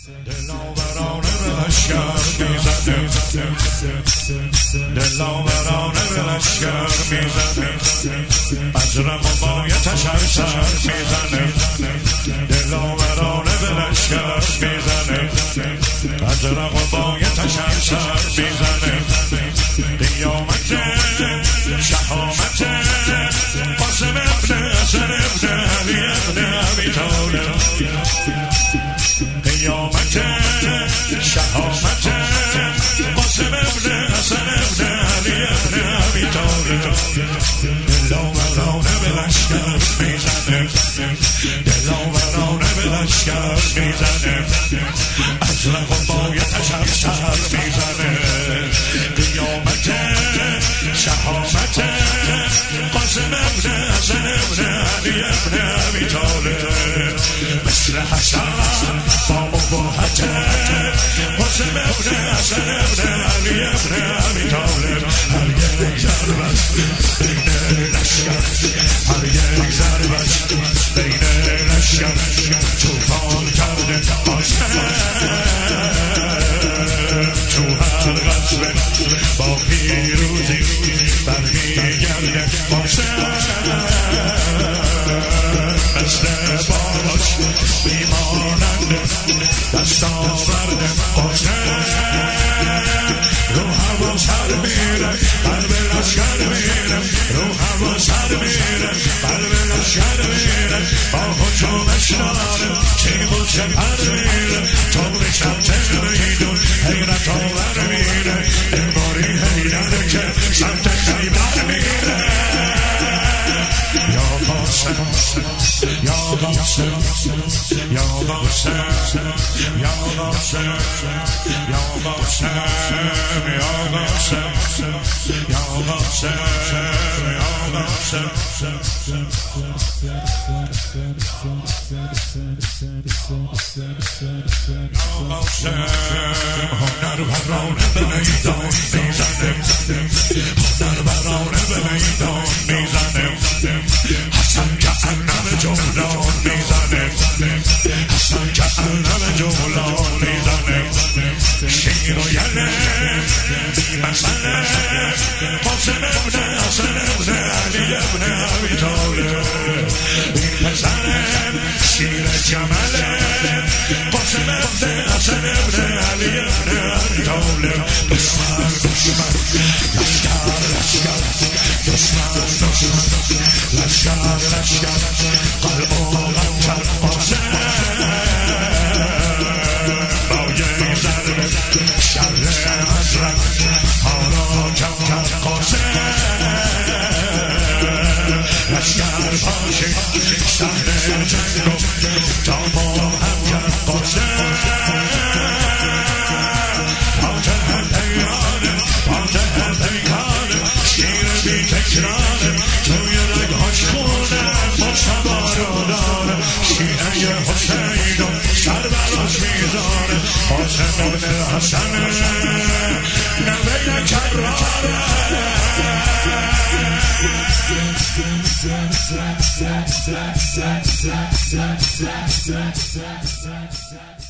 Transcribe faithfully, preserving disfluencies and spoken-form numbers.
دلاورانه به لشکر میزنه، دلاورانه به لشکر میزنه، ازرق و بایتش هر سر میزنه، دلاورانه به لشکر میزنه، ازرق و بایتش هر سر میزنه، قیامت شهامت قاسم ابن حسن ابن علی ابن ابی طالب، قیامت شهامت قاسم ابن حسن ابن علی ابن ابی طالب، دلاورانه به لشکر میزنه، دلاورانه به لشکر میزنه، ازرق و بایتش هر سر میزنه، قیامت شهامت قاسم ابن حسن ابن علی ابن ابی طالب، مثل حسن با مباهت قاسم ابن حسن ابن علی ابن ابی طالب، هر یک ضربت بین لشکر، هر یک ضربت بین لشکر توفان کرده قاسم، تو هر غزوه با پیروزی برمیگرده قاسم، مثل بالاش بیماننده دست آورده قاسم، رو هوا سر میره قلب لشکر میره، رو هوا سر میره قلب لشکر میره، با هجومش داره تیغ و سپر میره، طور سمت میدون حیرت آور میره، انباری حیدره که سمت خیبر میره، یا قاسم یا قاسم یا قاسم یا قاسم یا قاسم یا قاسم یا قاسم یا قاسم، هنر ورانه به میدان میزنه، هنر ورانه به میدان میزنه، حسن که انم جولان میزنه، حسن که انم جولان میزنه، شیر و یله بی مسئله قاسم ابن حسن ابن علی ابن ابی طالب، این پسر شیر جمله قاسم ابن حسن ابن علی ابن ابی طالب، دشمن دشمن لشکر لشکر دشمن دشمن لشکر لشکر قلب و غمتر قاسم، با یک ضربه شر ازرق حالا کم کرد قاسم، لشکر پاشه سهر جنگ و تا با هم کرد قاسم، فاتح پیرانه فاتح پیکانه شیر بی تکرانه، توی رگهاش خونه مصطفی رو داره، شیعه حسین و سر براش میزاره، قاسم ابن حسن نوه کراره.